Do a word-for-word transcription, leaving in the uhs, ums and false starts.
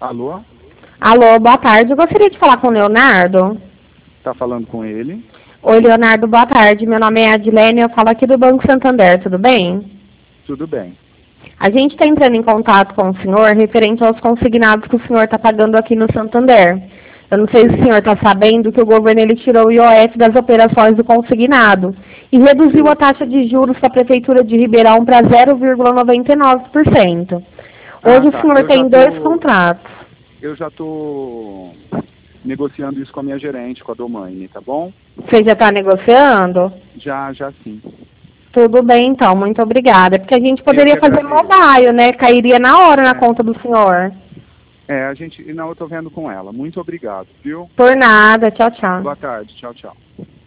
Alô? Alô, boa tarde. Eu gostaria de falar com o Leonardo. Tá falando com ele? Oi, Leonardo, boa tarde. Meu nome é Adilene, eu falo aqui do Banco Santander, tudo bem? Tudo bem. A gente está entrando em contato com o senhor referente aos consignados que o senhor está pagando aqui no Santander. Eu não sei se o senhor está sabendo que o governo ele tirou o I O F das operações do consignado e reduziu a taxa de juros para a Prefeitura de Ribeirão para zero vírgula noventa e nove por cento. Hoje Ah, o tá. senhor Eu tem já dois tô, contratos. eu já tô negociando isso com a minha gerente, com a Domaine, tá bom? Você já está negociando? Já, já sim. Tudo bem, então. Muito obrigada. Porque a gente Eu que poderia fazer agradeço. mobile, né? Cairia na hora na É, conta do senhor. é, a gente, não, eu tô vendo com ela. Muito obrigado, viu? Por nada. Tchau, tchau. Boa tarde, tchau, tchau.